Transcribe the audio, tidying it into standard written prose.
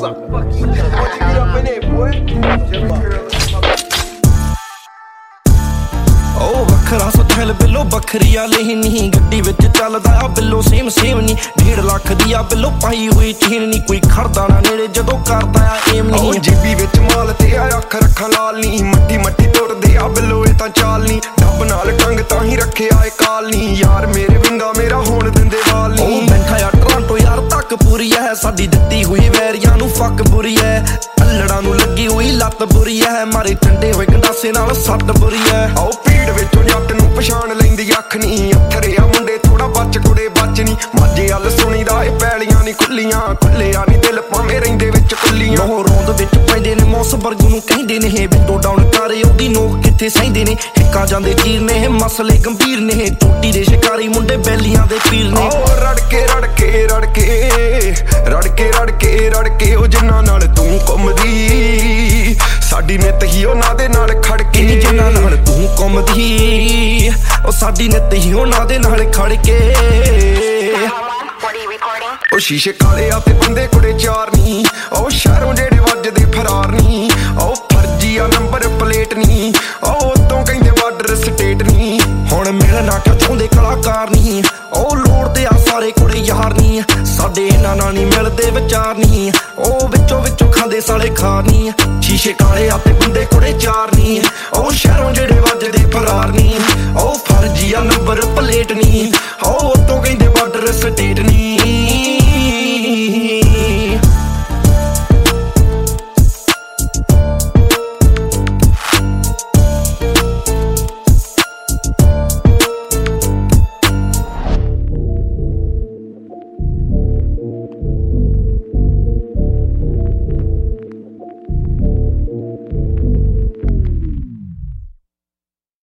sucker. Fuck you. Once you get up in there, boy. ओ वखरा सोचल below Bakhri वाले ही नहीं गड्डी विच चलदा आ बिलो सेम नी 1.5 लाख दी आ बिलो पाई हुई चीन नी कोई खड़दा ना नेड़े जदों करदा आ एम नहीं जीबी विच माल ते आ अख रखा लाल नी मट्टी मट्टी तुरदे आ बिलो ए तां चाल नी डब नाल टंग तां ही रखे आए काल नी यार मेरे विंगा मेरा होण दिंदे वाल नी ओ बैठा यार टोरंटो यार तक पूरी है साडी दित्ती हुई वैरियां नू फक बुरी है अल्लड़ां नू लगी हुई लत बुरी है मारे टंडे होए गंडासे नाल सट बुरी है आओ भीड़ विचों जट नू पछाण लैंदी अख नी अथरे आ मुंडे थोड़ा बच कुड़े बच नी माजे अल सुणीदा ए पैलियां नी खुल्लियां खुल्लियां नी दिल भावें रहिंदे विच कुल्लियां ਉਹ ਰੋਂਦ ਵਿੱਚ ਪੈਂਦੇ ਨੇ ਮੌਸ ਵਰਗੂ ਨੂੰ ਕਹਿੰਦੇ ਨੇ ਇਹ ਵਿੰਡੋ ਡਾਊਨ ਕਰੇ ਉਹਦੀ ਨੋਕ ਕਿੱਥੇ ਸਹਿੰਦੇ ਨੇ ਹਿੱਕਾਂ ਜਾਂਦੇ ਤੀਰ ਨੇ ਇਹ ਮਸਲੇ ਗੰਭੀਰ ਨੇ ਟੋਟੀ ਦੇ ਸ਼ਿਕਾਰੀ ਮੁੰਡੇ ਬੈਲੀਆਂ ਦੇ ਪੀਰ ਨੇ ਓ ਰੜਕੇ ਰੜਕੇ ਰੜਕੇ ਰੜਕੇ ਰੜਕੇ ਰੜਕੇ ਉਹ ਜਿੰਨਾਂ ਨਾਲ ਤੂੰ ਘੁੰਮਦੀ ਸਾਡੀ ਨਿੱਤ ਹੀ ਉਹਨਾਂ ਦੇ ਨਾਲ ਖੜ ਕੇ ਜਿੰਨਾਂ ਨਾਲ ਤੂੰ ਘੁੰਮਦੀ ਉਹ ਸਾਡੀ ਨਿੱਤ ਹੀ ਉਹਨਾਂ ਦੇ ਨਾਲ ਖੜ ਕੇ ਉਹ ਸ਼ੀਸ਼ੇ ਕਾਲੇ ਆ ਤੇ ਬੰਦੇ ਕੁੜੇ ਚਾਰ ਨੀ ਉਹ ਸ਼ਹਿਰੋਂ ਜਿਹੜੇ ਵੱਜਦੇ ਫਰਾਰ ਨੀ ਉਹ ਫਰਜੀ ਆ ਨੰਬਰ ਪਲੇਟ ਨੀ ਉਹ ਤੋਂ ਕਹਿੰਦੇ ਬਾਰਡਰ ਸਟੇਟ ਨੀ ਹੁਣ ਮਿਲਣਾ ਕਿਉਂ ਚਾਹੁੰਦੇ ਕਲਾਕਾਰ ਨੀ ਉਹ ਲੋੜਦੇ ਆ ਸਾਰੇ ਕੁੜੇ ਯਾਰ ਨੀ ਸਾਡੇ ਇਹਨਾਂ ਨਾਲ ਨਹੀਂ ਮਿਲਦੇ ਵਿਚਾਰ ਨੀ ਉਹ ਵਿੱਚੋਂ ਖਾਂਦੇ ਸਾਲੇ ਖਾਰ ਨੀ ਸ਼ੀਸ਼ੇ ਕਾਲੇ ਆ ਤੇ ਬੰਦੇ ਕੁੜੇ ਚਾਰ ਨੀ ਉਹ ਸ਼ਹਿਰੋਂ ਜਿਹੜੇ ਵੱਜਦੇ ਫਰਾਰ ਨੀ ਉਹ ਫਰਜੀ ਆ ਨੰਬਰ ਪਲੇਟ ਨੀ